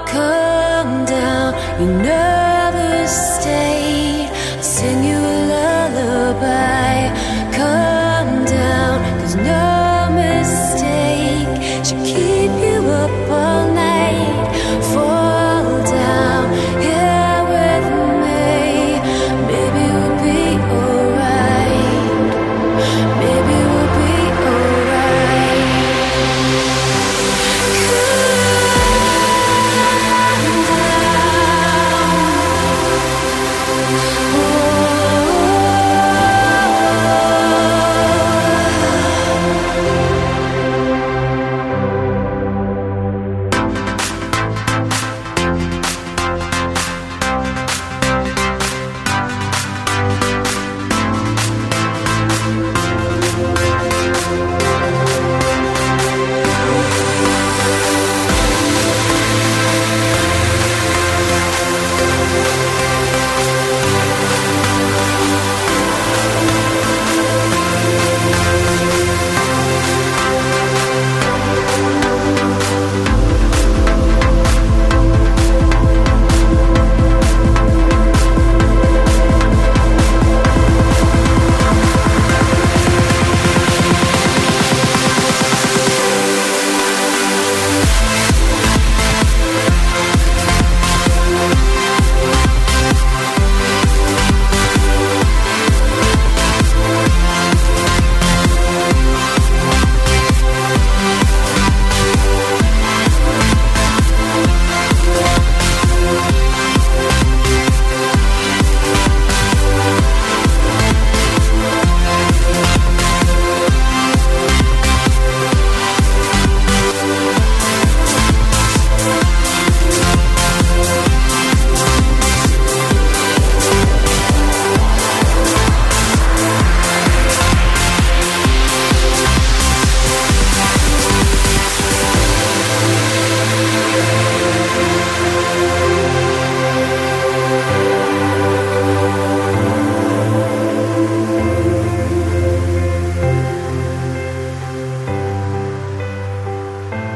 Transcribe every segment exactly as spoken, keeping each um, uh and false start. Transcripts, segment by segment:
Come down, you nervous state. I'll sing you a lullaby. Come down, there's no mistake. Should keep you up all night. Fall down here with me. Maybe we'll be alright. Maybe we'll be alright.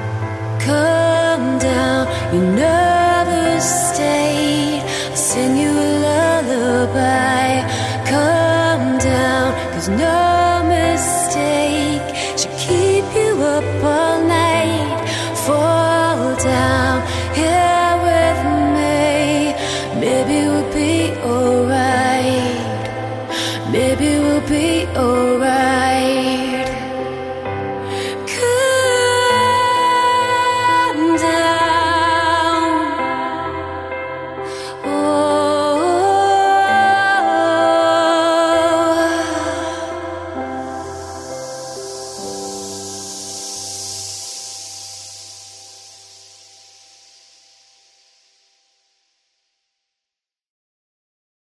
Come down, you nervous state. I'll sing you